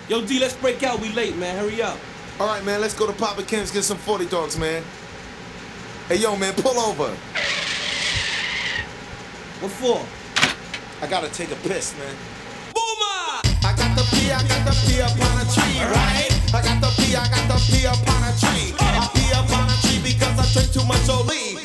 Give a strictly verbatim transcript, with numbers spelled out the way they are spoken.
Yo, D, let's break out. We late, man. Hurry up. All right, man, let's go to Papa Ken's get some forty dogs, man. Hey, yo, man, pull over. What for? I gotta take a piss, man. Boomer! I got the pee, I got the pee upon a tree, right? I got the pee, I got the pee upon a tree. I pee upon a tree because I drink too much Oli.